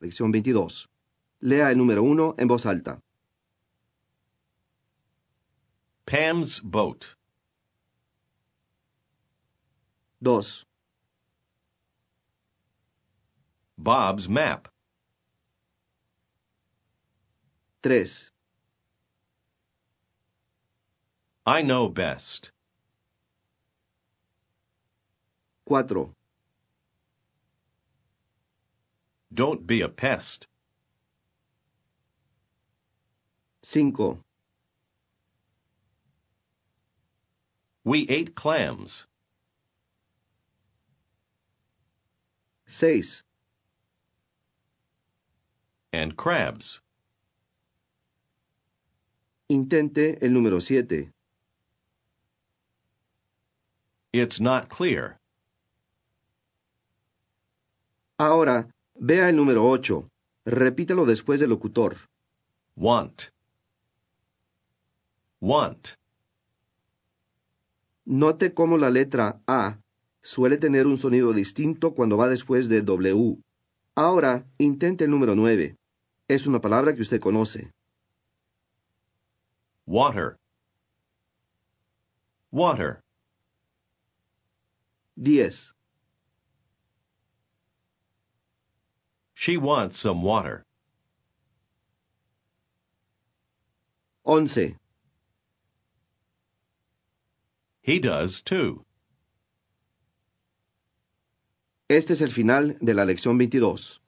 lección 22. Lea el número 1 en voz alta. Pam's boat. 2, Bob's map. 3, I know best. 4, Don't be a pest. 5, We ate clams. 6, And crabs. intente el número 7. It's not clear. Ahora, vea el número 8. Repítalo después del locutor. Want. Want. Note cómo la letra A suele tener un sonido distinto cuando va después de W. Ahora, intente el número 9. Es una palabra que usted conoce. Water. Water. 10, She wants some water. 11. He does too. Este es el final de la lección 22.